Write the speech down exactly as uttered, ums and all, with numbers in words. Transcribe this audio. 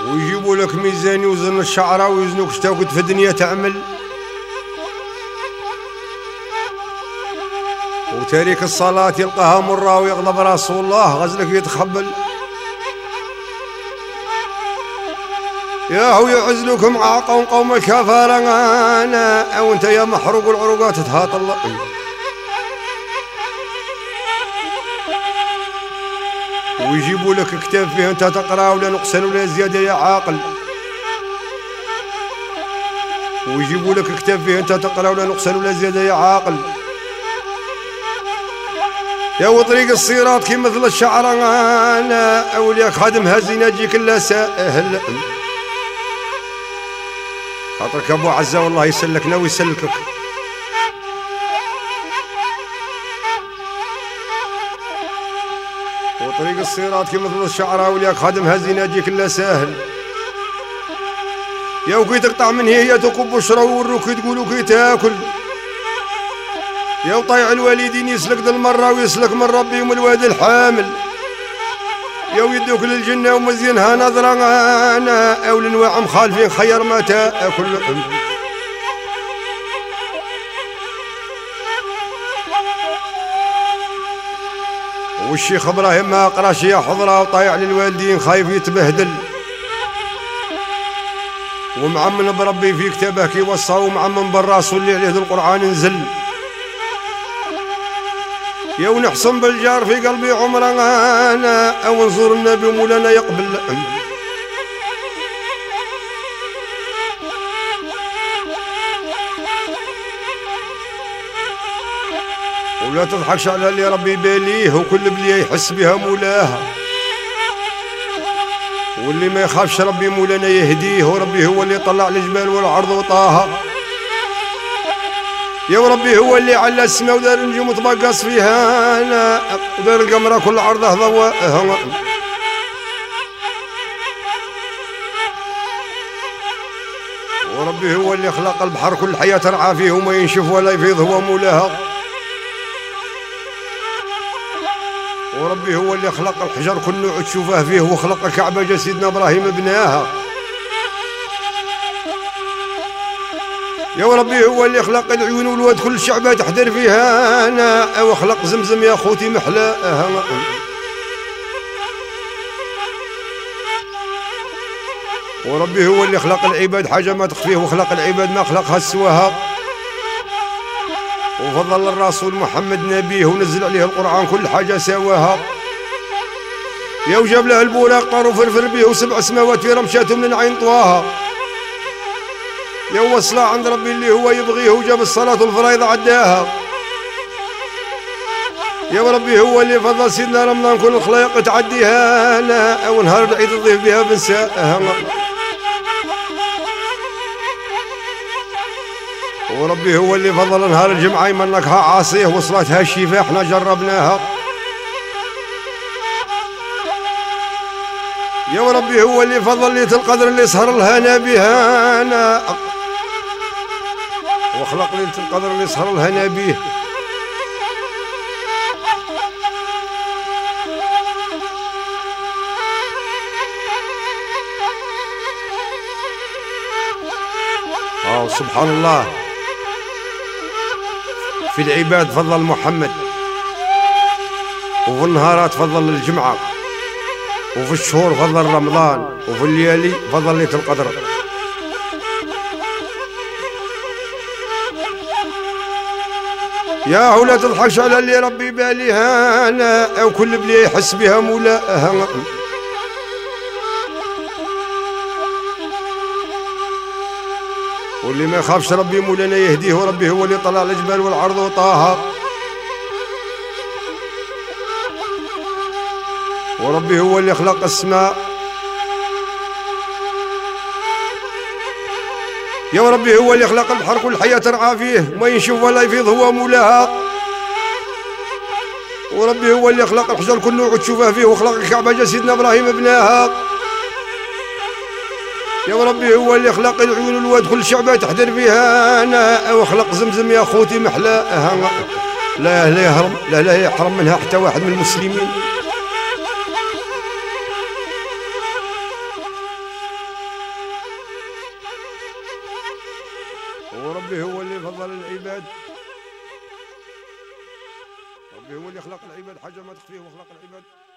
ويجيبوا لك ميزان يوزن الشعره ويوزنوك شتا كنت في الدنيا تعمل، وتاريك الصلاة يلقاها مرة ويغضب رسول الله غزلك يتخبل. يا هو يعزلوك مع قوم قوم الكفار انا او انت يا محروق العروقات تهاط الله. ويجيبوا لك كتاب فيه انت تقرا ولا نقصان ولا زياده يا عاقل، ويجيبوا لك كتاب فيه انت تقرا ولا نقصان ولا زياده يا عاقل. يا وطريق الصراط كي مثل الشعر انا اولياك خادم هزينه تجيك الا ساهل. خاطرك ابو عزه والله يسلكنا ويسلكك. وطريق الصراط كي مثل الشعر اولياك خادم هزينه تجيك الا ساهل. يا وكي تقطع من هي تكب بشرى وروك تقول وكي تاكل. يا وطيع الوالدين يسلك ذا المرة ويسلك من ربهم الواد الحامل. يا ويدوك للجنة ومزينها نظرة أنا أو لنواع مخالفين خير ما تاكل. والشيخ إبراهيم ما قراش يا حضرة وطايع للوالدين خايف يتبهدل. ومعمن بربي في كتابه كي وصى ومعمن بالراس واللي عليه القرآن نزل. يا ونحصن بالجار في قلبي عمرنا انا او نزور النبي مولانا يقبل. ولا تضحكش على اللي ربي باليه وكل بليه يحس بها مولاها، واللي ما يخافش ربي مولانا يهديه، وربي هو اللي طلع الجبال والعرض وطاها. يا وربي هو اللي على السماء ودار النجوم تبقص فيها انا ودار القمره كل عرضه ضواءها. وربي هو اللي خلق البحر كل حياه ترعى فيه وما ينشف ولا يفيض هو مولاها. وربي هو اللي خلق الحجر كل نوع تشوفه فيه وخلق الكعبه جا سيدنا ابراهيم بناها. يا ربي هو اللي خلق العيون والواد كل الشعب تحضر فيها انا وخلق زمزم يا خوتي محلاها. وربي هو اللي خلق العباد حاجه ما تخفيه وخلق العباد ما خلقها سواها. وفضل الرسول محمد نبيه ونزل عليه القرآن كل حاجه سواها. يا وجاب له البوراق طار وفرفر به وسبع سماوات في رمشاتهم من عين طواها. يا وصلة عند ربي اللي هو يبغيه وجاب الصلاة والفرائض عداها. يا ربي هو اللي فضل سيدنا رمضان كل الخلائق تعديها لا او نهار العيد تضيف بها بنساءها. وربي هو اللي فضل نهار الجمعة يمنكها عاصيه وصلتها الشفاء احنا جربناها. يا ربي هو اللي فضل ليلة القدر اللي سهر الهنا بها انا وخلق ليلة القدر اللي سهر الهنا به. اه سبحان الله. في العباد فضل محمد، وفي النهارات فضل الجمعة، وفي الشهور فضل رمضان، وفي الليالي فضل ليلة القدر. يا هو لا تضحكش على اللي ربي باليها انا او كل بلي يحس بها مولاها. واللي ما يخافش ربي مولانا يهديه، وربي هو اللي طلع الجبال والعرض وطاها. وربي هو اللي خلق السماء. يا ربي هو اللي خلق البحر كل حياة ترعى فيه ما ينشف ولا يفيض هو مولاها. وربي هو اللي خلق الحجر كل نوع تشوفه فيه وخلق الكعبة جا سيدنا ابراهيم بناها. يا ربي هو اللي خلق العيون والواد كل شعبة تحضر فيها انا وخلق زمزم يا خوتي محلاها. لا لا يهرم لا لا يحرم منها حتى واحد من المسلمين. وربي هو اللي فضل العباد، ربي هو اللي خلق العباد، حاجة ما تخفيه وخلق العباد.